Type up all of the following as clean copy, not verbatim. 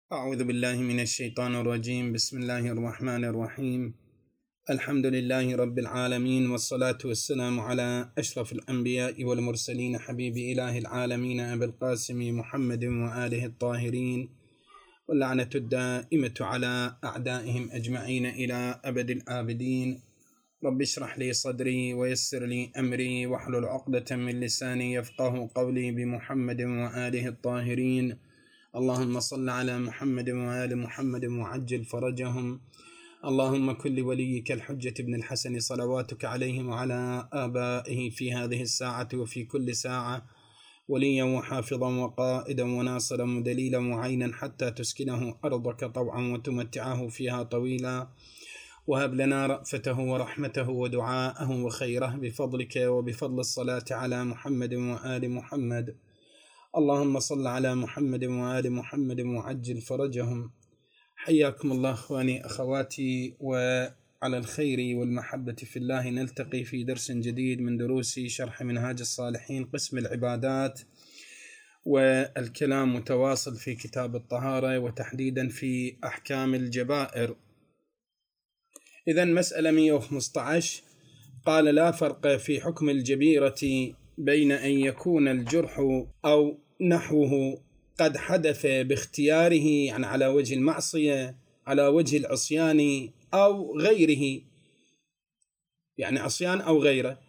أعوذ بالله من الشيطان الرجيم. بسم الله الرحمن الرحيم. الحمد لله رب العالمين، والصلاة والسلام على أشرف الأنبياء والمرسلين، حبيب إله العالمين أبي القاسم محمد وآله الطاهرين، واللعنة الدائمة على أعدائهم أجمعين إلى أبد الآبدين. رب اشرح لي صدري ويسر لي أمري واحلل عقدة من لساني يفقه قولي، بمحمد وآله الطاهرين. اللهم صل على محمد وآل محمد وعجل فرجهم. اللهم كن لوليك الحجة بن الحسن صلواتك عليه وعلى آبائه في هذه الساعة وفي كل ساعة وليا وحافظا وقائدا وناصرا ودليلا وعينا، حتى تسكنه أرضك طوعا وتمتعه فيها طويلا. وهب لنا رأفته ورحمته ودعاءه وخيره بفضلك وبفضل الصلاة على محمد وآل محمد. اللهم صل على محمد وآل محمد وعجل فرجهم. حياكم الله أخواني أخواتي، وعلى الخير والمحبة في الله نلتقي في درس جديد من دروس شرح منهاج الصالحين قسم العبادات، والكلام متواصل في كتاب الطهارة وتحديدا في أحكام الجبائر. إذن مسألة 115 قال: لا فرق في حكم الجبيرة بين أن يكون الجرح أو نحوه قد حدث باختياره، يعني على وجه المعصية، على وجه العصيان، أو غيره، يعني عصيان أو غيره.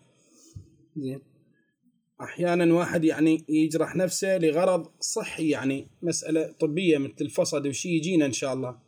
أحيانا واحد يعني يجرح نفسه لغرض صحي، يعني مسألة طبية مثل الفصد وشي يجينا إن شاء الله،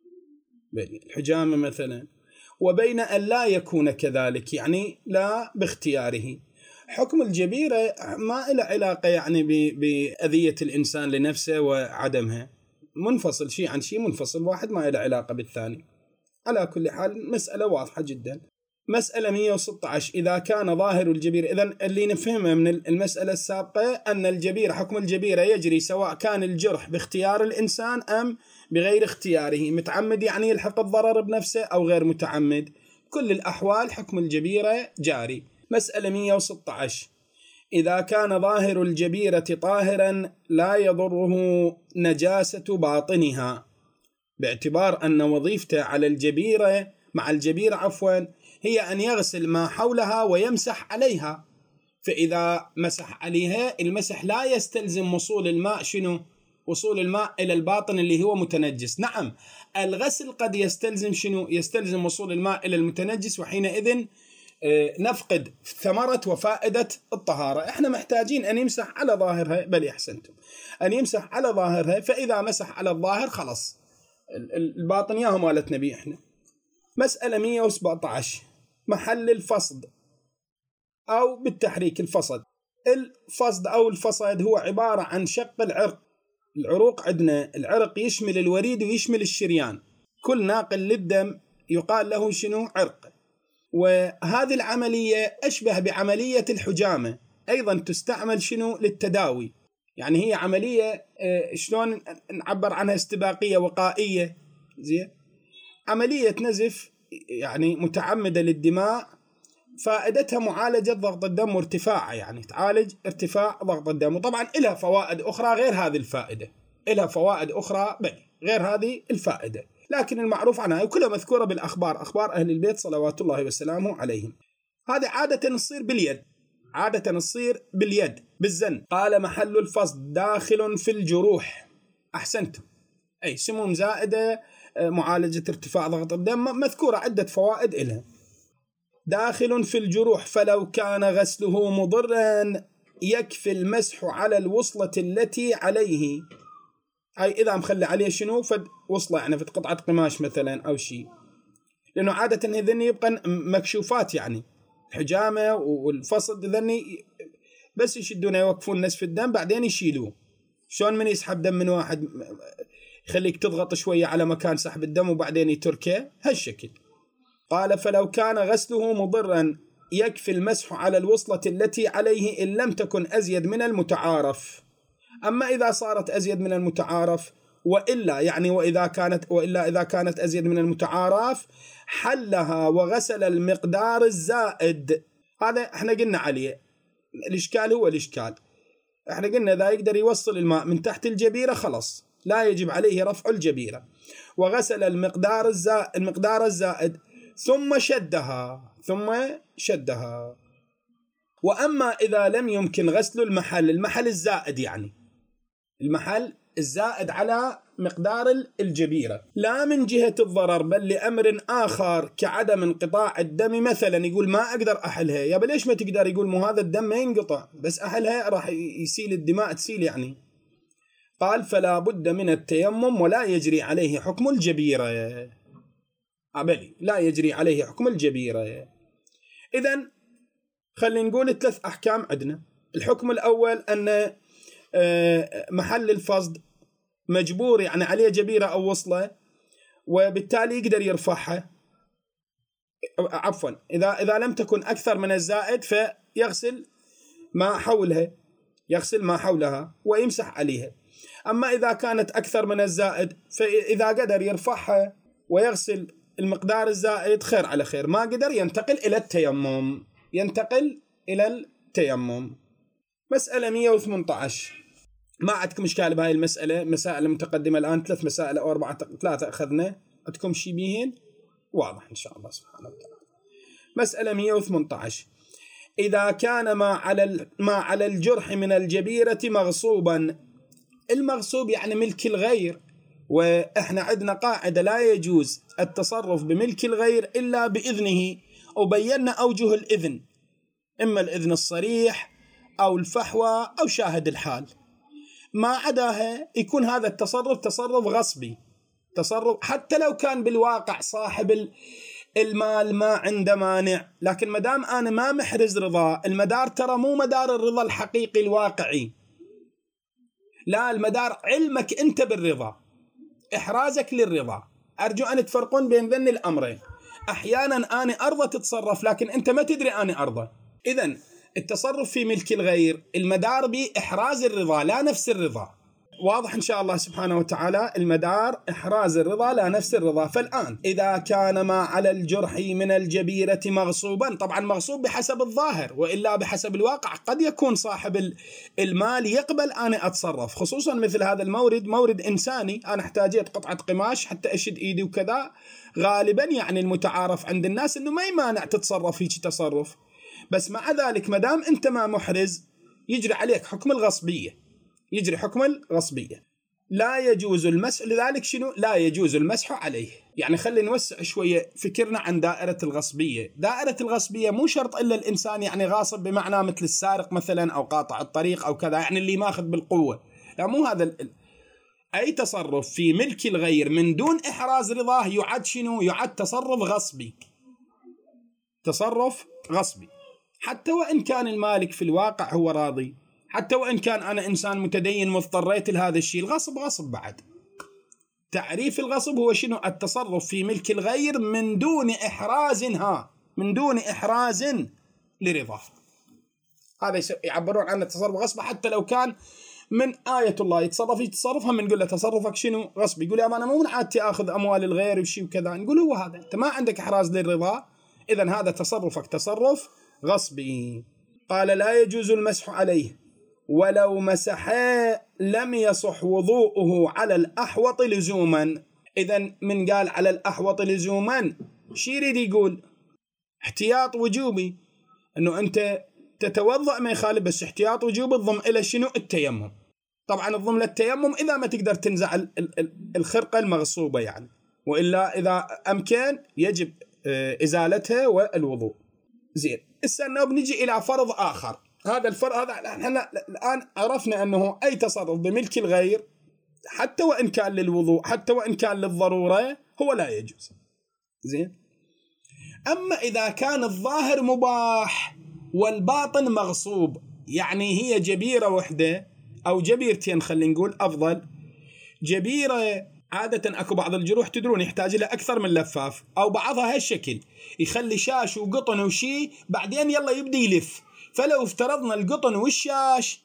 الحجامة مثلا. وبين أن لا يكون كذلك، يعني لا باختياره. حكم الجبيرة ما له علاقة يعني بأذية الإنسان لنفسه وعدمها، منفصل، شيء عن شيء منفصل، واحد ما له علاقة بالثاني. على كل حال مسألة واضحة جدا. مسألة 116: إذا كان ظاهر الجبيرة، إذن اللي نفهمه من المسألة السابقة أن الجبيرة، حكم الجبيرة يجري سواء كان الجرح باختيار الإنسان أم بغير اختياره، متعمد يعني يلحق الضرر بنفسه أو غير متعمد، كل الأحوال حكم الجبيرة جاري. مسألة 116: إذا كان ظاهر الجبيرة طاهرا لا يضره نجاسة باطنها، باعتبار أن وظيفته على الجبيرة مع الجبيرة هي أن يغسل ما حولها ويمسح عليها، فإذا مسح عليها المسح لا يستلزم وصول الماء، شنو؟ وصول الماء إلى الباطن اللي هو متنجس. نعم، الغسل قد يستلزم شنو؟ يستلزم وصول الماء إلى المتنجس، وحينئذ نفقد ثمرة وفائدة الطهارة. احنا محتاجين أن يمسح على ظاهرها، بل أحسنتم، أن يمسح على ظاهرها، فإذا مسح على الظاهر خلص الباطن ياهو مالت نبي احنا. مسألة 117: محل الفصد أو بالتحريك الفصد. الفصد أو الفصد هو عبارة عن شق العرق. العروق عندنا العرق يشمل الوريد ويشمل الشريان، كل ناقل للدم يقال له شنو؟ عرق. وهذه العملية أشبه بعملية الحجامة، أيضا تستعمل شنو؟ للتداوي. يعني هي عملية شلون نعبر عنها؟ استباقية وقائية، زين، عملية نزف يعني متعمدة للدماء، فائدتها معالجة ضغط الدم وارتفاعه، يعني تعالج ارتفاع ضغط الدم. وطبعا لها فوائد أخرى غير هذه الفائدة، لها فوائد أخرى غير هذه الفائدة، لكن المعروف عنها وكلها مذكورة بالأخبار، أخبار أهل البيت صلوات الله وسلامه عليهم. هذا عادة تصير باليد، عادة تصير باليد بالزن. قال: محل الفصد داخل في الجروح. أحسنتم، أي سموم زائدة، معالجة ارتفاع ضغط الدم، مذكورة عدة فوائد إلها. داخل في الجروح، فلو كان غسله مضرا يكفي المسح على الوصلة التي عليه، أي إذا مخلي عليه شنو؟ فد وصلة، يعني فد قطعة قماش مثلا أو شيء، لأنه عادة إذن يبقى مكشوفات، يعني الحجامة والفصد إذن بس يشدونه يوقفون نزف الدم بعدين يشيلوه. شلون من يسحب دم من واحد يخليك تضغط شوية على مكان سحب الدم وبعدين يتركه هالشكل. قال: فلو كان غسله مضرا يكفي المسح على الوصلة التي عليه إن لم تكن أزيد من المتعارف. أما إذا صارت أزيد من المتعارف وإلا، يعني وإلا إذا كانت أزيد من المتعارف حلها وغسل المقدار الزائد. هذا احنا قلنا عليه. الإشكال هو الإشكال، احنا قلنا إذا يقدر يوصل الماء من تحت الجبيرة خلص، لا يجب عليه رفع الجبيرة، وغسل المقدار الزائد ثم شدها. وأما إذا لم يمكن غسل المحل الزائد، يعني المحل الزائد على مقدار الجبيرة، لا من جهة الضرر بل لأمر آخر كعدم انقطاع الدم مثلا، يقول ما أقدر أحلها. يا ليش ما تقدر؟ يقول مو هذا الدم ما ينقطع، بس أحلها راح يسيل الدماء تسيل يعني. قال فلا بد من التيمم ولا يجري عليه حكم الجبيرة. لا يجري عليه حكم الجبيرة. إذن خلينا نقول 3 أحكام عندنا. الحكم الأول أن محل الفصد مجبور، يعني عليه جبيرة أو وصلة، وبالتالي يقدر يرفعها. عفوا، إذا لم تكن أكثر من الزائد فيغسل ما حولها ويمسح عليها. أما إذا كانت أكثر من الزائد فإذا قدر يرفعها ويغسل المقدار الزائد خير على خير، ما قدر ينتقل إلى التيمم. مسألة 118. ما عندكم إشكال بهاي المسألة؟ مسائل متقدمة الآن 3 مسائل أو 4، 3 أخذنا. عندكم شي بيهن واضح إن شاء الله سبحانه وتعالى. مسألة 118. إذا كان ما على الجرح من الجبيرة مغصوبا. المغصوب يعني ملك الغير، وإحنا عندنا قاعدة لا يجوز التصرف بملك الغير إلا بإذنه، وبينا أوجه الإذن، إما الإذن الصريح أو الفحوى أو شاهد الحال. ما عداها يكون هذا التصرف تصرف غصبي، حتى لو كان بالواقع صاحب المال ما عنده مانع، لكن مدام أنا ما محرز رضا. المدار ترى مو مدار الرضا الحقيقي الواقعي، لا، المدار علمك أنت بالرضا، إحرازك للرضا. أرجو أن تفرقون بين ذن الأمرين. أحيانا أنا أرضى تتصرف لكن أنت ما تدري أنا أرضى. إذن التصرف في ملك الغير المدار بإحراز الرضا لا نفس الرضا. واضح إن شاء الله سبحانه وتعالى؟ المدار إحراز الرضا لا نفس الرضا. فالآن إذا كان ما على الجرح من الجبيرة مغصوبا، طبعا مغصوب بحسب الظاهر، وإلا بحسب الواقع قد يكون صاحب المال يقبل أنا أتصرف، خصوصا مثل هذا المورد، مورد إنساني، أنا احتاجت قطعة قماش حتى أشد إيدي وكذا. غالبا يعني المتعارف عند الناس أنه ما يمانع تتصرف هيك تصرف، بس مع ذلك مدام أنت ما محرز يجري عليك حكم الغصبية، لا يجوز المسح. لذلك شنو؟ لا يجوز المسح عليه. يعني خلينا نوسع شوية فكرنا عن دائرة الغصبية. دائرة الغصبية مو شرط إلا الإنسان يعني غاصب بمعنى مثل السارق مثلا أو قاطع الطريق أو كذا، يعني اللي ماخذ بالقوة، لا، مو هذا. أي تصرف في ملك الغير من دون إحراز رضاه يعد شنو؟ يعد تصرف غصبي، حتى وإن كان المالك في الواقع هو راضي، حتى وإن كان أنا إنسان متدين مضطريت لهذا الشيء. الغصب غصب بعد. تعريف الغصب هو شنو؟ التصرف في ملك الغير من دون إحراز لرضاه. هذا يعبرون عنه تصرف غصب، حتى لو كان من آية الله يتصرفها من نقول له تصرفك شنو؟ غصب. يقول يا أنا مو من عادتي أخذ أموال الغير وشي وكذا، نقول هو هذا أنت ما عندك إحراز للرضا، إذن هذا تصرفك تصرف غصبي. قال لا يجوز المسح عليه ولو مسح لم يصح وضوءه على الأحوط لزوما. إذن من قال على الأحوط لزوما شي يريد يقول؟ احتياط وجوبي، أنه أنت تتوضأ ما يخالف، بس احتياط وجوبي الضم إلى شنو؟ التيمم. طبعا الضم للتيمم إذا ما تقدر تنزع الخرقة المغصوبة يعني، وإلا إذا أمكن يجب إزالتها والوضوء. زين، السنة بنجي إلى فرض آخر. هذا الفرض هذا احنا الآن عرفنا أنه أي تصرف بملك الغير حتى وإن كان للوضوء حتى وإن كان للضرورة هو لا يجوز. زين، أما إذا كان الظاهر مباح والباطن مغصوب، يعني هي جبيرة وحدة أو جبيرتين، خلينا نقول أفضل. جبيرة عادة أكو بعض الجروح تدرون يحتاج لها أكثر من لفاف، أو بعضها هالشكل يخلي شاش وقطن وشي، بعدين يلا يبدي يلف. فلو افترضنا القطن والشاش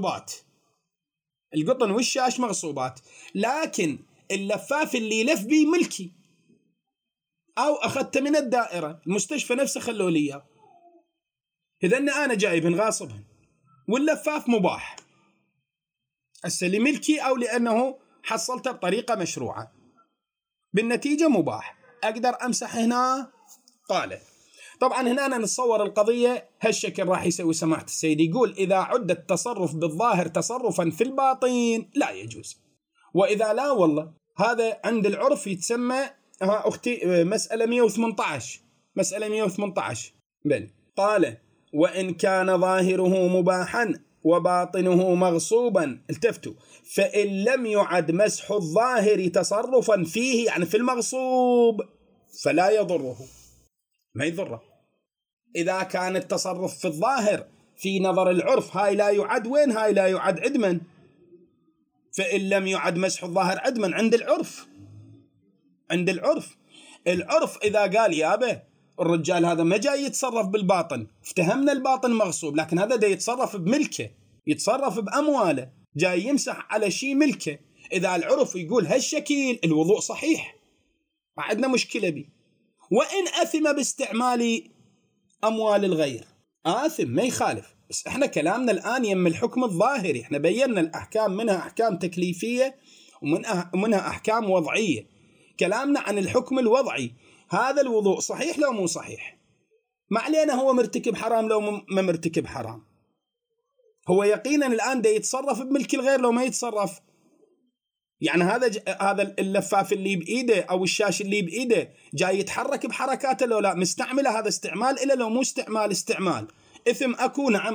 مغصوبات، لكن اللفاف اللي يلف بيه ملكي، أو أخذت من الدائرة، المستشفى نفسه خلوا لي، إذن أنا جايبهن غاصبهن، واللفاف مباح، هسه لملكي أو لأنه حصلته بطريقة مشروعة، بالنتيجة مباح، أقدر أمسح هنا؟ قال طبعا هنا أنا نتصور القضية هالشكل راح يسوي سماحة السيد، يقول إذا عد التصرف بالظاهر تصرفا في الباطن لا يجوز، وإذا لا والله هذا عند العرف يتسمى أختي مسألة 118. مسألة 118 بل قال وإن كان ظاهره مباحا وباطنه مغصوبا، التفتوا، فإن لم يعد مسح الظاهر تصرفا فيه يعني في المغصوب فلا يضره، ما يضره. إذا كان التصرف في الظاهر في نظر العرف هاي لا يعد وين؟ هاي لا يعد عدما، فإن لم يعد مسح الظاهر عدما عند العرف. عند العرف إذا قال يابا الرجال هذا ما جاي يتصرف بالباطن، افتهمنا الباطن مغصوب، لكن هذا دا يتصرف بملكه، يتصرف بأمواله، جاي يمسح على شيء ملكه، إذا العرف يقول هالشكل الوضوء صحيح، ما عندنا مشكلة به. وإن أثم باستعمال أموال الغير آثم، ما يخالف، بس احنا كلامنا الآن يم الحكم الظاهري، احنا بينا الأحكام منها أحكام تكليفية ومنها أحكام وضعية، كلامنا عن الحكم الوضعي، هذا الوضوء صحيح لو مو صحيح، ما علينا هو مرتكب حرام لو ما مرتكب حرام، هو يقينا الآن دا يتصرف بملك الغير لو ما يتصرف، يعني هذا اللفاف اللي بإيده أو الشاش اللي بإيده جاي يتحرك بحركاته لو لا، مستعمله هذا استعمال إلا لو مو استعمال، إثم أكو، نعم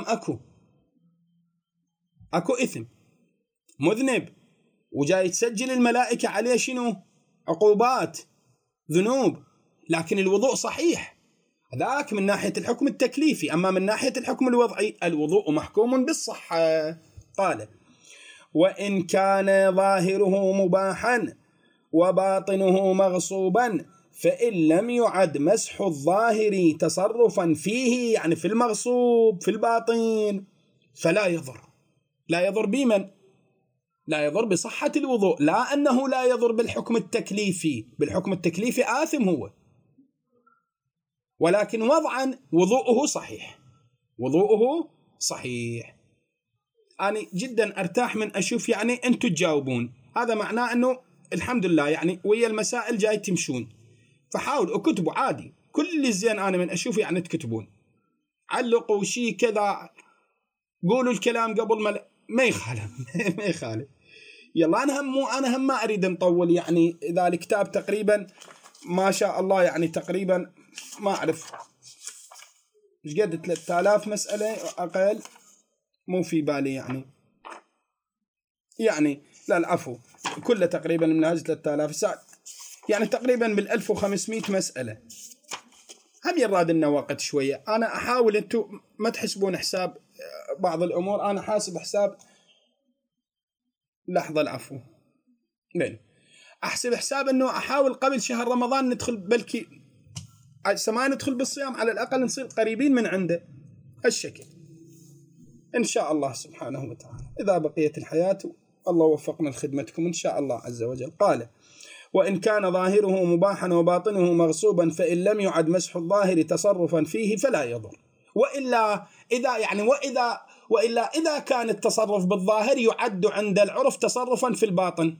أكو إثم، مذنب وجاي تسجل الملائكة عليه شنو؟ عقوبات، ذنوب، لكن الوضوء صحيح، ذاك من ناحية الحكم التكليفي. أما من ناحية الحكم الوضعي الوضوء محكوم بالصحة. قال وإن كان ظاهره مباحا وباطنه مغصوبا فإن لم يعد مسح الظاهر تصرفا فيه يعني في المغصوب في الباطن فلا يضر. لا يضر بمن؟ لا يضر بصحة الوضوء، لا أنه لا يضر بالحكم التكليفي، بالحكم التكليفي آثم هو، ولكن وضعا وضوءه صحيح، وضوءه صحيح. أنا جدا أرتاح من أشوف يعني أنتم تجاوبون، هذا معناه أنه الحمد لله يعني ويا المسائل جاي تمشون، فحاولوا اكتبوا عادي، كل الزين أنا من أشوف يعني تكتبون، علقوا شيء كذا، قولوا الكلام قبل ما يخالف ما يخالف. يلا أنا هم ما أريد نطول، يعني إذا الكتاب تقريبا ما شاء الله يعني تقريبا ما أعرف إيش قد 3000 مسألة أقل، مو في بالي يعني لا العفو كله تقريبا من هذه 3000 ساعة، يعني تقريبا بال1500 مسألة، هم يراد لنا وقت شوية. أنا أحاول أنتم ما تحسبون حساب بعض الأمور، أنا حاسب حساب لحظة العفو بل أحسب حساب أنه أحاول قبل شهر رمضان ندخل، بلكي ما ندخل بالصيام على الأقل نصير قريبين من عنده هالشكل إن شاء الله سبحانه وتعالى، إذا بقيت الحياة الله وفقنا لخدمتكم إن شاء الله عز وجل. قال وإن كان ظاهره مباحا وباطنه مغصوبا فإن لم يعد مسح الظاهر تصرفا فيه فلا يضر، وإلا إذا كان التصرف بالظاهر يعد عند العرف تصرفا في الباطن،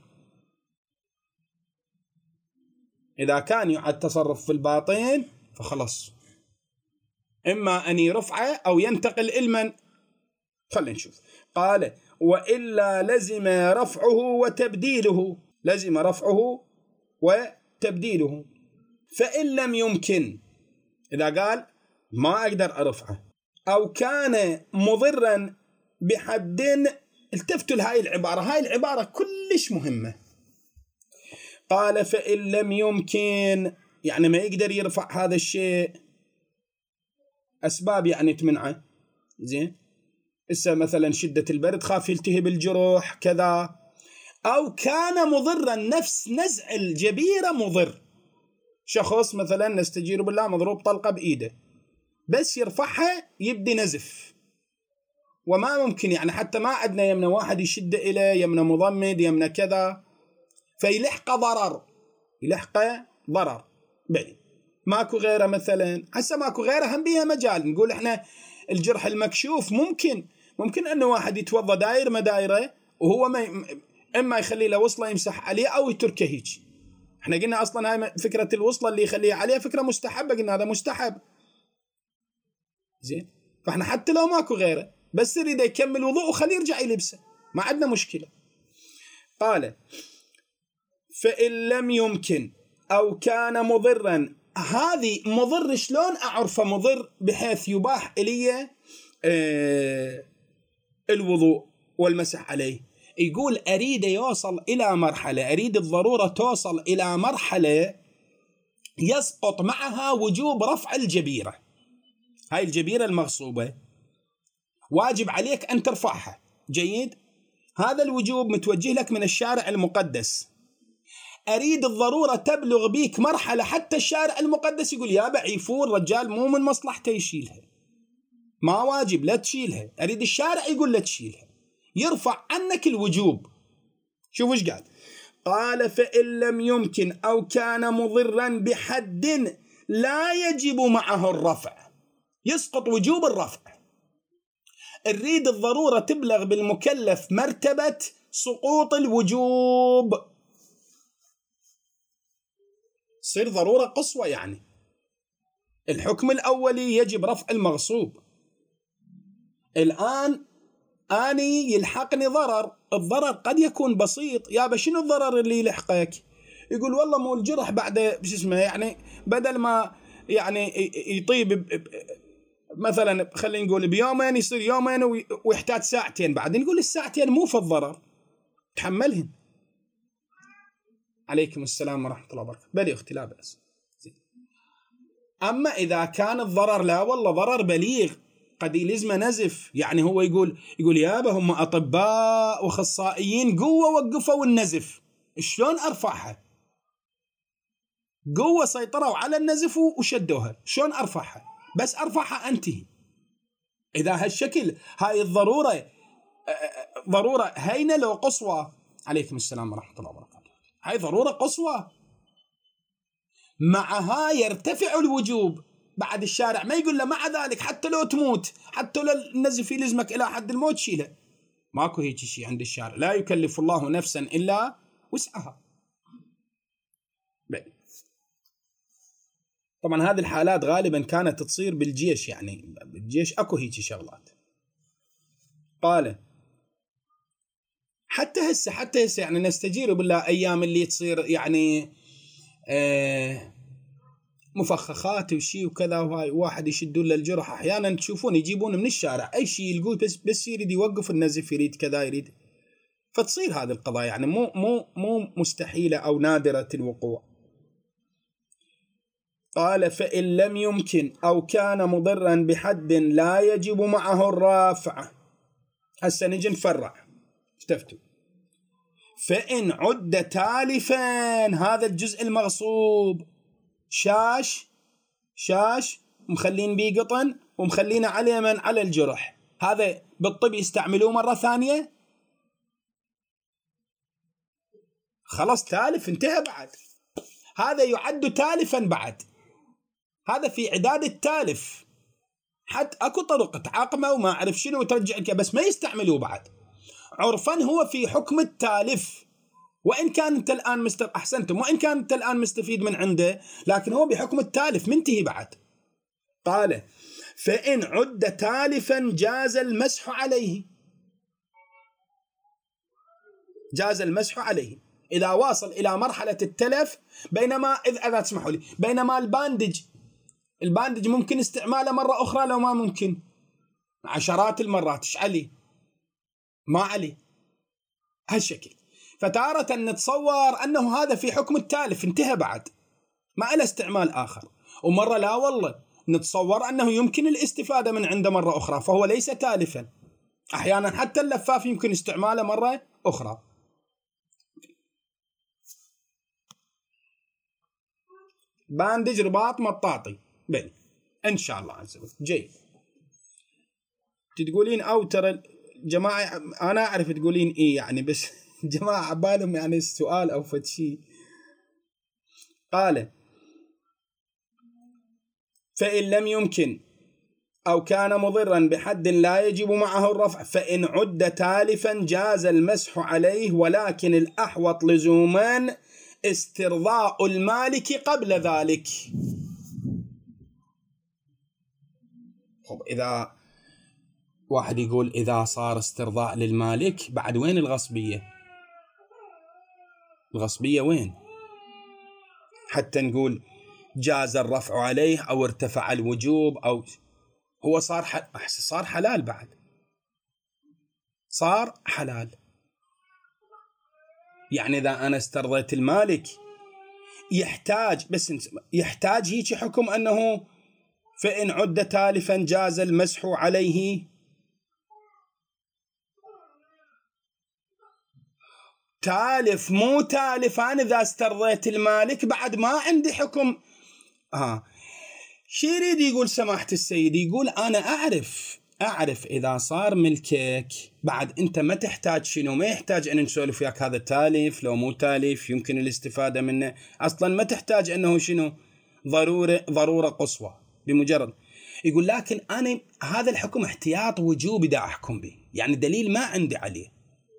إذا كان يعد تصرف في الباطن فخلص إما أن يرفعه أو ينتقل إلمن. خلينا نشوف. قال وإلا لزم رفعه وتبديله، لزم رفعه وتبديله، فإن لم يمكن، إذا قال ما أقدر أرفعه أو كان مضرا بحد، التفتوا لهاي العبارة، هاي العبارة كلش مهمة. قال فإن لم يمكن يعني ما يقدر يرفع هذا الشيء، أسباب يعني تمنعه، زين إسا مثلا شدة البرد، خاف يلتهب الجروح كذا، أو كان مضرا، نفس نزع الجبيرة مضر، شخص مثلا نستجير بالله مضروب طلقة بإيده بس يرفعها يبدي نزف، وما ممكن يعني حتى ما عندنا يمنا واحد يشد إليه، يمنا مضمد، يمنا كذا، فيلحق ضرر بعيد، ماكو غيره مثلا، هسه ماكو غيره هم بيها مجال نقول احنا الجرح المكشوف ممكن انه واحد يتوضى داير ما دايره وهو ما إما يخلي له وصلة يمسح عليه أو يتركه هيك. احنا قلنا أصلا هاي فكرة الوصلة اللي يخليها عليها فكرة مستحبة، قلنا هذا مستحب زين. فاحنا حتى لو ماكو غيره بس يريد يكمل وضوء وخليه يرجع يلبسه، ما عندنا مشكلة. قال فإن لم يمكن أو كان مضرا. هذه مضر شلون أعرفه مضر بحيث يباح إلي الوضوء والمسح عليه؟ يقول أريد يوصل إلى مرحلة، أريد الضرورة توصل إلى مرحلة يسقط معها وجوب رفع الجبيرة. هاي الجبيرة المغصوبة واجب عليك أن ترفعها، جيد؟ هذا الوجوب متوجه لك من الشارع المقدس. أريد الضرورة تبلغ بيك مرحلة حتى الشارع المقدس يقول يا بعيفور رجال مو من مصلحته يشيلها، ما واجب لا تشيلها، أريد الشارع يقول لا تشيلها، يرفع عنك الوجوب. شوف ايش قال. قال فإن لم يمكن أو كان مضرا بحد لا يجب معه الرفع، يسقط وجوب الرفع. نريد الضرورة تبلغ بالمكلف مرتبة سقوط الوجوب، تصير ضرورة قصوى، يعني الحكم الأولي يجب رفع المغصوب، الآن أني يلحقني ضرر، الضرر قد يكون بسيط. يابا شنو الضرر اللي يلحقك؟ يقول والله مو الجرح بعد شو اسمه يعني بدل ما يعني يطيب مثلا خلينا نقول بيومين يصير يومين ويحتاج ساعتين، بعدين نقول الساعتين مو في الضرر تحملهن. عليكم السلام ورحمة الله وبركاته. بلي أختي لا بأس. أما إذا كان الضرر لا والله ضرر بليغ قد يلزمه نزف، يعني هو يقول يابا هم أطباء وأخصائيين قوة وقفوا النزف، شلون أرفعها؟ قوة سيطروا على النزف وشدوها، شلون أرفعها؟ بس أرفعها أنتهي. إذا هالشكل هاي الضرورة ضرورة هينة لو قصوى. عليكم السلام ورحمة الله وبركاته. هاي ضرورة قصوى، معها يرتفع الوجوب. بعد الشارع ما يقول له مع ذلك حتى لو تموت، حتى لو النزف يلزمك إلى حد الموت شيله، ماكو هيك شيء عند الشارع، لا يكلف الله نفسا إلا وسعها. طبعا هذه الحالات غالبا كانت تصير بالجيش، يعني بالجيش أكو هيك شغلات. قال حتى هسه يعني نستجير بالله أيام اللي تصير يعني مفخخات وشي وكذا، وهاي واحد يشدون للجرح أحيانا تشوفون يجيبون من الشارع أي شيء يلقوه بس يريد يوقف النزف، يريد كذا يريد، فتصير هذه القضايا يعني مو مستحيلة أو نادرة الوقوع. قال فإن لم يمكن أو كان مضرا بحد لا يجب معه الرافع. هسه نجي نفرع اشتفتوا. فإن عد تالفا، هذا الجزء المغصوب شاش مخلين بيه قطن ومخلينه على من على الجرح، هذا بالطب يستعملوه مرة ثانية، خلاص تالف انتهى بعد، هذا يعد تالفا بعد، هذا في عداد التالف، حتى اكو طرق تعاقمه وما اعرف شنو وترجع بس ما يستعملوه بعد، عرفا هو في حكم التالف، وإن كان أنت الآن أحسنتم، وإن كان أنت الآن مستفيد من عنده، لكن هو بحكم التالف منتهي بعد. قال فإن عد تالفا جاز المسح عليه، جاز المسح عليه إذا واصل إلى مرحلة التلف. بينما إذا تسمحوا لي، بينما الباندج ممكن استعماله مرة أخرى، لو ما ممكن عشرات المرات، إيش عليه؟ ما عليه هالشكل. فتارة نتصور أنه هذا في حكم التالف انتهى بعد ما له استعمال آخر، ومرة لا والله نتصور أنه يمكن الاستفادة من عنده مرة أخرى فهو ليس تالفا. أحيانا حتى اللفاف يمكن استعماله مرة أخرى. باندج رباط مطاطي بني إن شاء الله عز وجل جيد. تقولين أو ترى جماعة أنا أعرف تقولين إيه يعني، بس جماعة عبالهم يعني السؤال أو فتشي. قال فإن لم يمكن أو كان مضرا بحد لا يجب معه الرفع فإن عد تالفا جاز المسح عليه، ولكن الأحوط لزوما استرضاء المالك قبل ذلك. خب إذا واحد يقول إذا صار استرضاء للمالك بعد وين الغصبية؟ الغصبية وين؟ حتى نقول جاز الرفع عليه أو ارتفع الوجوب، أو هو صار حلال، بعد صار حلال. يعني إذا أنا استرضيت المالك يحتاج هيك حكم أنه فإن عد تالفا جاز المسح عليه. تالف مو تالف، أنا إذا استرضيت المالك بعد ما عندي حكم. شي يريد يقول سماحة السيد؟ يقول أنا أعرف إذا صار ملكك بعد أنت ما تحتاج شنو، ما يحتاج أن نسولف وياك هذا تالف لو مو تالف يمكن الاستفادة منه، أصلا ما تحتاج أنه شنو ضرورة قصوى بمجرد. يقول لكن أنا هذا الحكم احتياط وجوبي دا أحكم به، يعني دليل ما عندي عليه،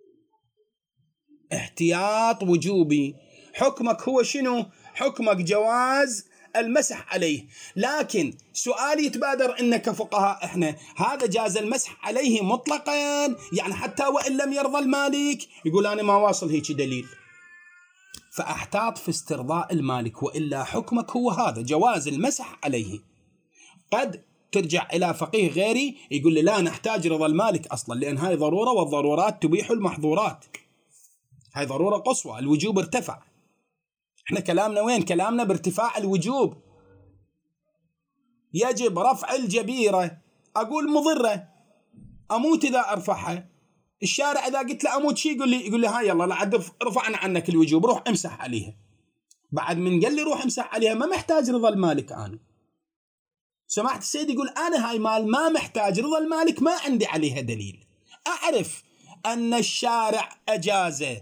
احتياط وجوبي. حكمك هو شنو؟ حكمك جواز المسح عليه. لكن سؤال يتبادر إن كفقهاء إحنا هذا جاز المسح عليه مطلقا، يعني حتى وإن لم يرضى المالك. يقول أنا ما واصل هيك دليل، فأحتاط في استرضاء المالك، وإلا حكمك هو هذا جواز المسح عليه. قد ترجع إلى فقيه غيري يقول لي لا نحتاج رضا المالك أصلا، لأن هاي ضرورة والضرورات تبيح المحظورات، هاي ضرورة قصوى، الوجوب ارتفع. احنا كلامنا وين؟ كلامنا بارتفاع الوجوب. يجب رفع الجبيرة، أقول مضرة أموت إذا أرفعها. الشارع إذا قلت له أموت شي يقول لي هاي يلا لعد رفعنا عنك الوجوب روح امسح عليها. بعد من قال لي روح امسح عليها ما محتاج رضا المالك. أنا سمعت السيد يقول أنا هاي مال ما محتاج رضا المالك، ما عندي عليها دليل. أعرف أن الشارع أجازه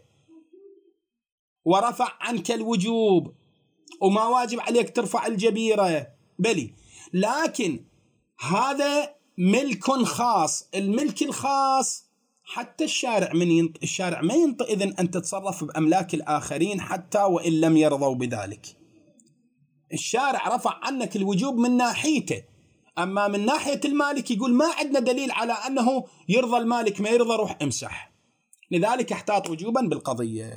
ورفع عنك الوجوب وما واجب عليك ترفع الجبيرة بلي، لكن هذا ملك خاص. الملك الخاص حتى الشارع الشارع ما ينطق إذن أن تتصرف بأملاك الآخرين حتى وإن لم يرضوا بذلك. الشارع رفع عنك الوجوب من ناحيته، أما من ناحية المالك يقول ما عندنا دليل على أنه يرضى المالك ما يرضى روح امسح، لذلك احتاط وجوبا بالقضية.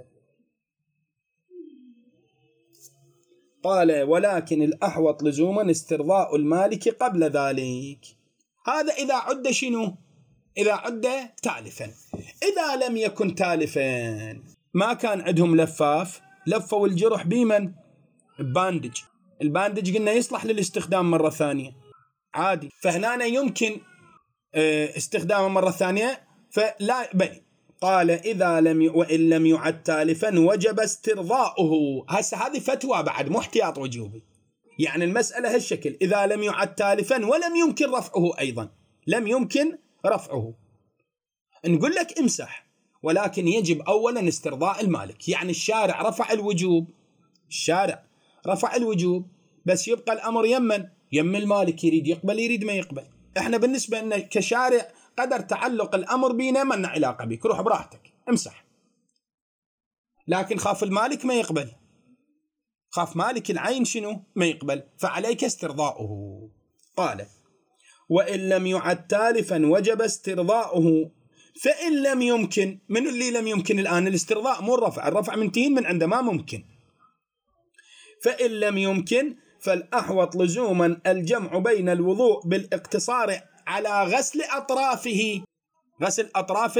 قال ولكن الأحوط لزوما استرضاء المالك قبل ذلك. هذا إذا عد شنو؟ إذا عد تالفا. إذا لم يكن تالفا ما كان عندهم لفاف، لفوا الجرح بمن؟ باندج. الباندج قلنا يصلح للاستخدام مرة ثانية عادي، فهنا يمكن استخدامه مرة ثانية فلا بل. قال إذا وإن لم يعد تالفا وجب استرضاؤه. هذه فتوى بعد مو احتياط وجوبي، يعني المسألة هالشكل: إذا لم يعد تالفا ولم يمكن رفعه، أيضا لم يمكن رفعه، نقول لك امسح، ولكن يجب أولا استرضاء المالك. يعني الشارع رفع الوجوب، الشارع رفع الوجوب، بس يبقى الأمر يم المالك، يريد يقبل يريد ما يقبل. احنا بالنسبة لنا كشارع قدر تعلق الأمر بينا ما لنا علاقة بك، روح براحتك امسح. لكن خاف المالك ما يقبل، خاف مالك العين شنو ما يقبل، فعليك استرضاؤه. قال وإن لم يعد تالفا وجب استرضاؤه. فإن لم يمكن، من اللي لم يمكن الآن؟ الاسترضاء مو الرفع، الرفع من تين من عنده ما ممكن. فإن لم يمكن فالأحوط لزوما الجمع بين الوضوء بالاقتصار على غسل أطرافه، غسل أطراف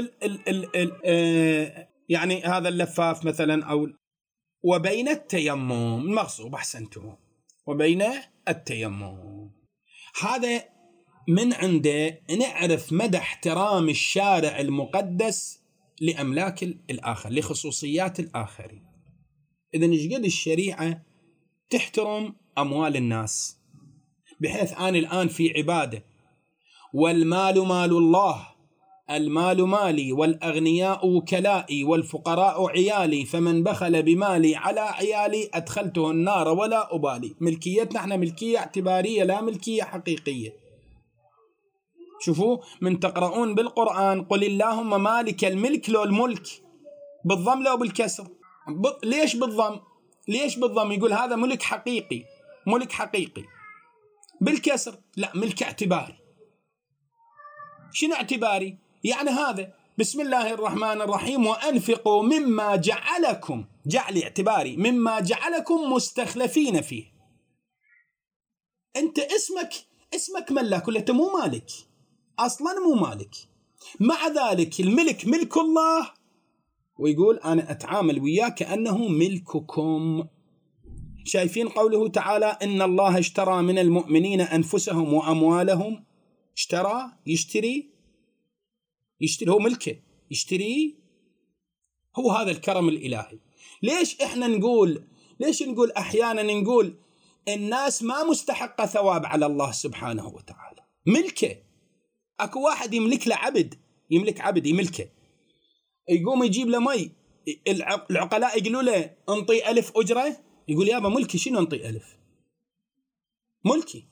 يعني هذا اللفاف مثلا، أو وبين التيمم المغصوب. أحسنتم، وبين التيمم. هذا من عنده نعرف مدى احترام الشارع المقدس لأملاك الآخر، لخصوصيات الآخرين. إذن يجد الشريعة تحترم أموال الناس، بحيث أنا الآن في عبادة، والمال مال الله، المال مالي، والأغنياء وكلائي، والفقراء عيالي، فمن بخل بمالي على عيالي أدخلته النار ولا أبالي. ملكيتنا احنا ملكية اعتبارية لا ملكية حقيقية. شوفوا من تقرؤون بالقرآن قل اللهم مالك الملك لو الملك بالضم لو بالكسر. ليش بالضم؟ ليش بالضم؟ يقول هذا ملك حقيقي، ملك حقيقي. بالكسر لا، ملك اعتباري. شنو اعتباري؟ يعني هذا بسم الله الرحمن الرحيم وأنفقوا مما جعلكم، جعل اعتباري، مما جعلكم مستخلفين فيه. أنت اسمك ملاك ولا أنت مو مالك؟ أصلا مو مالك. مع ذلك الملك ملك الله، ويقول أنا أتعامل وياك كأنه ملككم. شايفين قوله تعالى إن الله اشترى من المؤمنين أنفسهم وأموالهم. اشترى، يشتري هو ملكه، يشتري. هو هذا الكرم الإلهي. ليش إحنا نقول أحيانا نقول الناس ما مستحقة ثواب على الله سبحانه وتعالى؟ ملكه. أكو واحد يملك له عبد، يملك عبد يملكه، يقوم يجيب له مي، العقلاء يقولوا له انطي 1000 أجرة، يقول يابا ملكي، شنو انطي 1000؟ ملكي.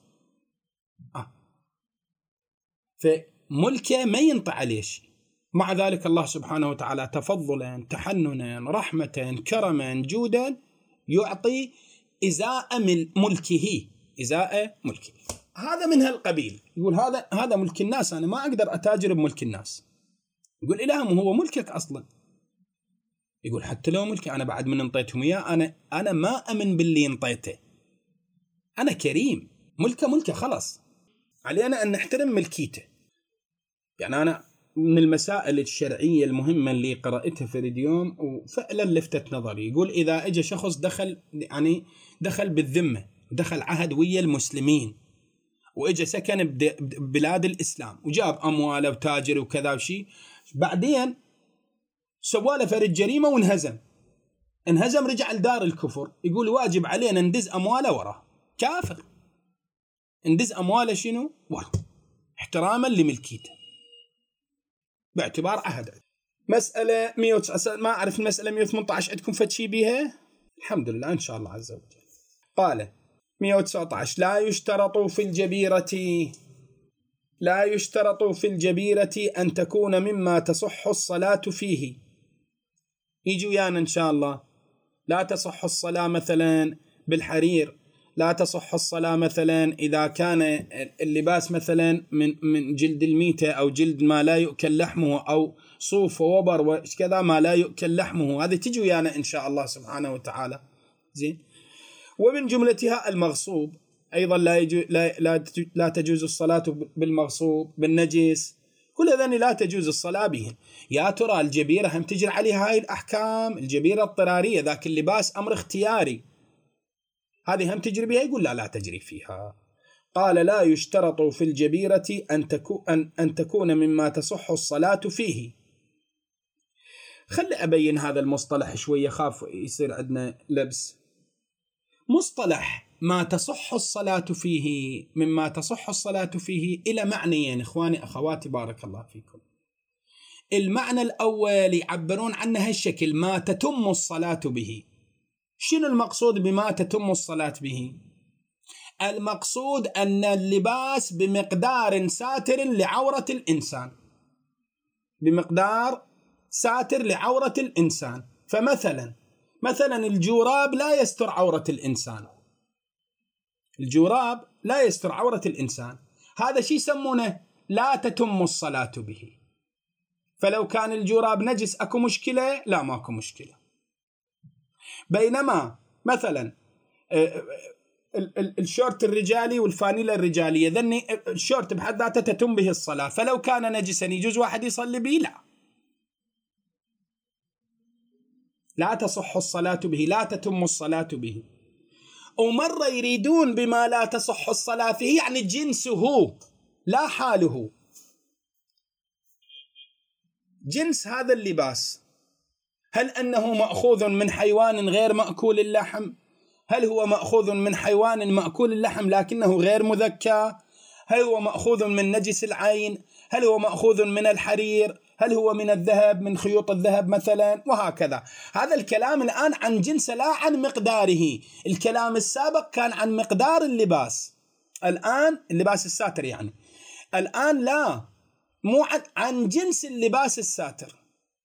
فملكه ما ينطى عليه شيء. مع ذلك الله سبحانه وتعالى تفضلا تحننا رحمة كرما جودا يعطي إزاء ملكه، إزاء ملكه. هذا من هالقبيل. يقول هذا ملك الناس، أنا ما أقدر أتاجر بملك الناس. يقول إلههم هو ملكك أصلا. يقول حتى لو ملكي أنا بعد من انطيتهم إياه، أنا ما أمن باللي انطيته. أنا كريم، ملكه خلص، علينا أن نحترم ملكيته. يعني أنا من المسائل الشرعية المهمة اللي قرأتها في اليوم وفعلا لفتت نظري، يقول إذا اجى شخص دخل بالذمة، دخل عهد ويا المسلمين، واجى سكن ببلاد الإسلام وجاب أمواله وتاجر وكذا وشي، بعدين سواله فرد جريمة وانهزم رجع لدار الكفر، يقول واجب علينا ندز أمواله وراه. كافر، ندز أمواله شنو؟ وراه، احتراما لملكيته باعتبار عهد. مسألة 109، ما أعرف المسألة 118 عندكم فتشي بيها؟ الحمد لله إن شاء الله عز وجل. قال 119 لا يشترط في الجبيرة أن تكون مما تصح الصلاة فيه. يجوا ويانا إن شاء الله. لا تصح الصلاة مثلا بالحرير، لا تصح الصلاة مثلا إذا كان اللباس مثلا من جلد الميتة أو جلد ما لا يؤكل لحمه، أو صوف ووبر وكذا ما لا يؤكل لحمه. هذه تجي ويانا إن شاء الله سبحانه وتعالى. زين. ومن جملتها المغصوب أيضا لا تجوز الصلاة بالمغصوب، بالنجس، كل هذين لا تجوز الصلاة بهن. يا ترى الجبيرة هم تجري عليها هاي الأحكام؟ الجبيرة اضطرارية، ذاك اللباس أمر اختياري، هذه هم تجري بها؟ يقول لا تجري فيها. قال لا يشترط في الجبيرة أن تكون مما تصح الصلاة فيه. خلي أبين هذا المصطلح شوية، خاف يصير عندنا لبس. مصطلح ما تصح الصلاة فيه، مما تصح الصلاة فيه إلى معنيين إخواني أخواتي بارك الله فيكم. المعنى الأول يعبرون عنه هالشكل، ما تتم الصلاة به. شنو المقصود بما تتم الصلاة به؟ المقصود أن اللباس بمقدار ساتر لعورة الإنسان، بمقدار ساتر لعورة الإنسان. فمثلا الجوراب لا يستر عورة الإنسان، الجوراب لا يستر عورة الإنسان، هذا شيء يسمونه لا تتم الصلاة به. فلو كان الجوراب نجس أكو مشكلة؟ لا، ماكو مشكلة. بينما مثلا الشورت الرجالي والفانيلة الرجالية، ذني الشورت بحد ذاته تتم به الصلاة، فلو كان نجسا يجوز واحد يصلي به؟ لا تصح الصلاة به، لا تتم الصلاة به. ومرة يريدون بما لا تصح الصلاة فيه يعني جنسه لا حاله. جنس هذا اللباس، هل أنه مأخوذ من حيوان غير مأكول اللحم؟ هل هو مأخوذ من حيوان مأكول اللحم لكنه غير مذكى؟ هل هو مأخوذ من نجس العين؟ هل هو مأخوذ من الحرير؟ هل هو من الذهب، من خيوط الذهب مثلا؟ وهكذا. هذا الكلام الآن عن جنس لا عن مقداره. الكلام السابق كان عن مقدار اللباس، الآن اللباس الساتر يعني. الآن لا، مو عن جنس اللباس الساتر.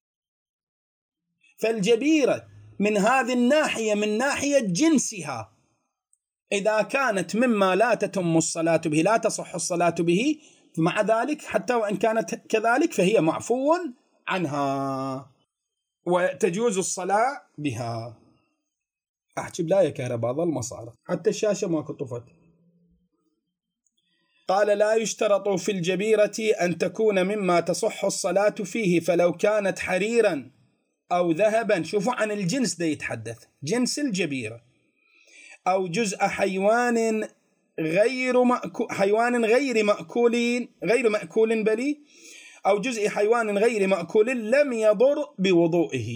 فالجبيرة من هذه الناحية، من ناحية جنسها، إذا كانت مما لا تتم الصلاة به، لا تصح الصلاة به، مع ذلك حتى وإن كانت كذلك فهي معفو عنها وتجوز الصلاة بها. أحكي بلا كهرباء ظل مصارة، حتى الشاشة ما كطفت. قال لا يشترط في الجبيرة أن تكون مما تصح الصلاة فيه، فلو كانت حريرا أو ذهبا، شوفوا عن الجنس ده يتحدث، جنس الجبيرة، أو جزء حيوان غير مأكول بلي، أو جزء حيوان غير مأكول لم يضر بوضوئه،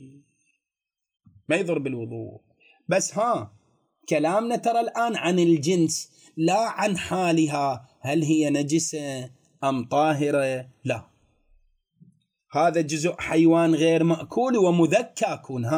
ما يضر بالوضوء. بس كلامنا ترى الآن عن الجنس لا عن حالها، هل هي نجسة أم طاهرة؟ لا، هذا جزء حيوان غير مأكول ومذكى،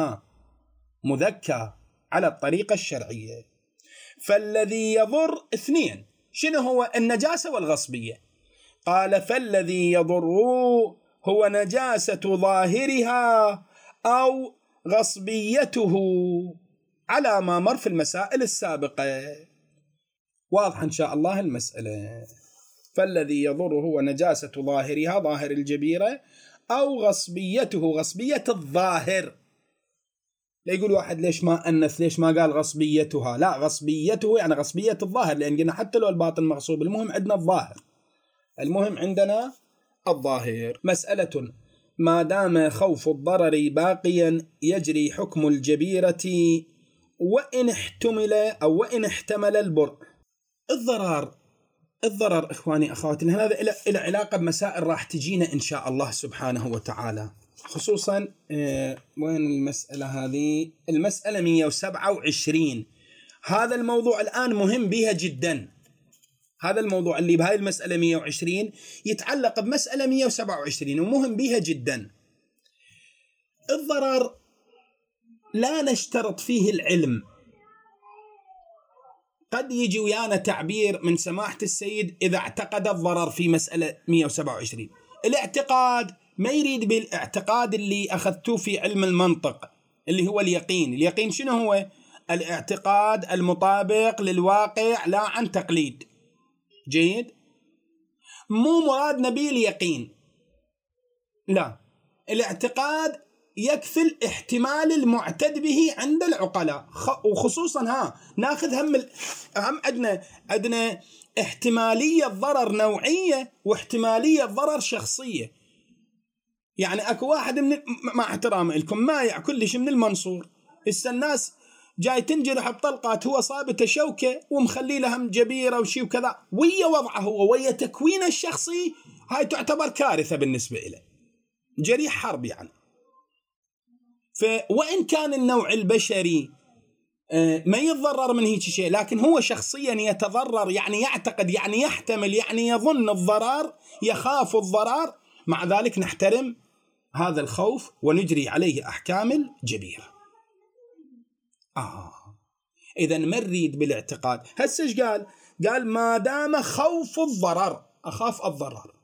مذكى على الطريقة الشرعية. فالذي يضر اثنين، شنو هو؟ النجاسة والغصبية. قال فالذي يضر هو نجاسة ظاهرها أو غصبيته، على ما مر في المسائل السابقة. واضح إن شاء الله المسألة. فالذي يضر هو نجاسة ظاهرها، ظاهر الجبيرة، أو غصبيته، غصبية الظاهر. لا يقول واحد ليش ما أنث، ليش ما قال غصبيتها؟ لا، غصبيته يعني غصبية الظاهر، لأن قلنا حتى لو الباطن مغصوب، المهم عندنا الظاهر، المهم عندنا الظاهر. مسألة: ما دام خوف الضرر باقيا يجري حكم الجبيرة وإن احتمل البرء. الضرر إخواني أخواتي، هذا إلى علاقة بمسائل راح تجينا إن شاء الله سبحانه وتعالى، خصوصا وين المسألة هذه؟ المسألة 127. هذا الموضوع الآن مهم بها جدا. هذا الموضوع اللي بهاي المسألة 120 يتعلق بمسألة 127 ومهم بها جدا. الضرر لا نشترط فيه العلم. قد يجي ويانا تعبير من سماحة السيد إذا اعتقد الضرر في مسألة 127. الاعتقاد ما يريد بالاعتقاد اللي أخذتوه في علم المنطق اللي هو اليقين. اليقين شنو هو؟ الاعتقاد المطابق للواقع لا عن تقليد. جيد؟ مو مرادنا به اليقين، لا، الاعتقاد يكفي الاحتمال المعتد به عند العقلاء، وخصوصا ناخذ هم عندنا احتمالية ضرر نوعية واحتمالية ضرر شخصية. يعني اكو واحد مع احترام لكم ما يأكل ليش من المنصور، الناس جاي تنجرح بطلقات، هو صابته شوكة ومخلي لهم جبيرة وشي وكذا، ويا وضعه هو ويا تكوينه الشخصي، هاي تعتبر كارثة بالنسبة إليه، جريح حرب يعني. وإن كان النوع البشري ما يتضرر من هيك شيء، لكن هو شخصيا يتضرر، يعني يعتقد، يعني يحتمل، يعني يظن الضرر، يخاف الضرر، مع ذلك نحترم هذا الخوف ونجري عليه أحكام الجبيرة. إذا ما نريد بالاعتقاد. هسه ايش قال ما دام خوف الضرر، أخاف الضرر.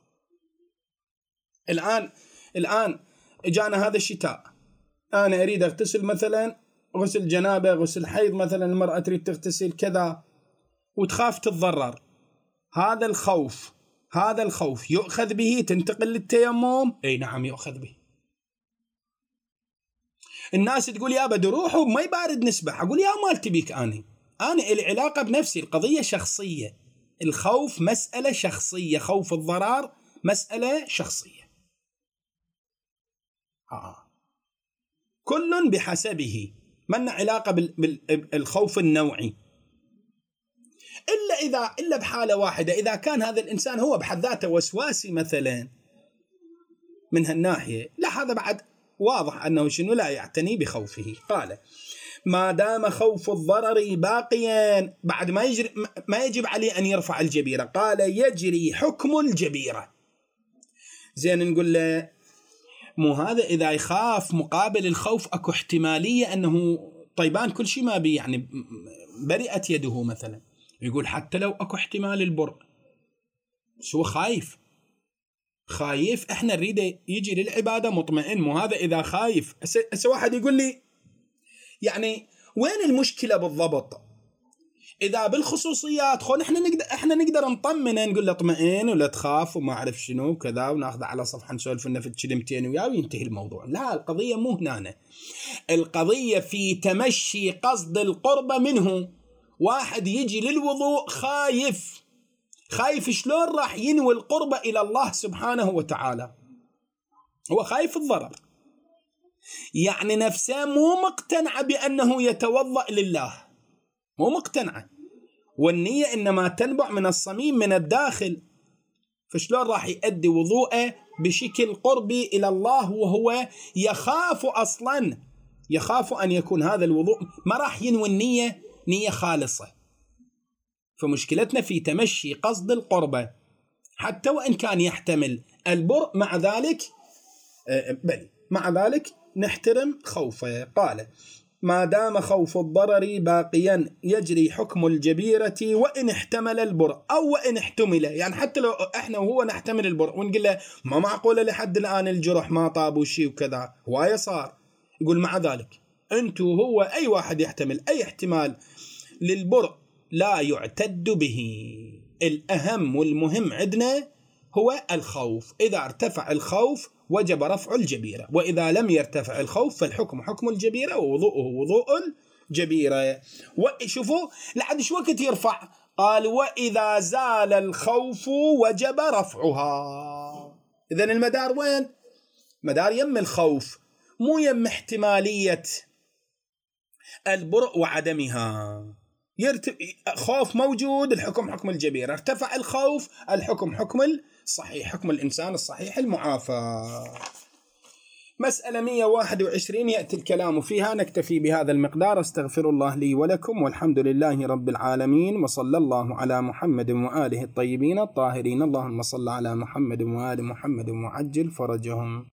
الآن اجانا هذا الشتاء، أنا أريد أغتسل مثلا غسل جنابة، غسل حيض مثلا، المرأة تريد تغتسل كذا وتخاف تتضرر. هذا الخوف يؤخذ به، تنتقل للتيمم؟ أي نعم يؤخذ به. الناس تقول يا بدو روحوا ما يبارد نسبح، أقول يا مال تبيك، أنا العلاقة بنفسي، القضية شخصية، الخوف مسألة شخصية، خوف الضرر مسألة شخصية. كل بحسبه، من علاقة بالخوف النوعي، إلا بحالة واحدة، إذا كان هذا الإنسان هو بحد ذاته وسواسي مثلا من هالناحية، لا، هذا بعد واضح أنه شنو لا يعتني بخوفه. قال ما دام خوف الضرر باقيا، بعد ما يجب عليه أن يرفع الجبيرة. قال يجري حكم الجبيرة. زين نقول له مو هذا إذا يخاف مقابل الخوف أكو احتمالية أنه طيبان كل شيء ما بي، يعني برئت يده مثلا، يقول حتى لو أكو احتمال البر، شو خايف احنا نريده يجي للعبادة مطمئن، مو هذا إذا خايف. هسه واحد يقول لي يعني وين المشكلة بالضبط؟ إذا بالخصوصيات خون احنا نقدر نطمنه، نقول له اطمئن ولا تخاف وما أعرف شنو وكذا، وناخذه على صفحة نسولف لنا في كلمتين وياه وينتهي الموضوع. لا، القضية مو هنا، القضية في تمشي قصد القربة منه. واحد يجي للوضوء خايف شلون راح ينوي القربة إلى الله سبحانه وتعالى، هو خايف الضرر، يعني نفسه مو مقتنعة بأنه يتوضأ لله، مو مقتنعة، والنية إنما تنبع من الصميم من الداخل، فشلون راح يؤدي وضوءه بشكل قربي إلى الله وهو يخاف أن يكون هذا الوضوء ما راح ينوي النية نية خالصة. فمشكلتنا في تمشي قصد القربة حتى وإن كان يحتمل البرء، مع ذلك نحترم خوفه. قال: ما دام خوف الضرر باقيا يجري حكم الجبيرة وإن احتمل البرء أو وإن احتمل. يعني حتى لو احنا وهو نحتمل البرء ونقول له ما معقولة لحد الآن الجرح ما طاب وشي وكذا هواية صار، يقول مع ذلك أنتو هو أي واحد يحتمل أي احتمال للبرء لا يعتد به. الأهم والمهم عندنا هو الخوف، إذا ارتفع الخوف وجب رفع الجبيرة، وإذا لم يرتفع الخوف فالحكم حكم الجبيرة ووضوءه وضوء الجبيرة. وشوفوا لعد شو وقت يرفع، قال: وإذا زال الخوف وجب رفعها. إذن المدار وين؟ مدار يم الخوف، مو يم احتمالية البرء وعدمها. خوف موجود، الحكم حكم الجبيرة، ارتفع الخوف الحكم حكم الصحيح، حكم الإنسان الصحيح المعافى. مسألة 121 يأتي الكلام فيها. نكتفي بهذا المقدار. استغفر الله لي ولكم، والحمد لله رب العالمين، وصلى الله على محمد وآله الطيبين الطاهرين. اللهم صل على محمد وآل محمد وعجل فرجهم.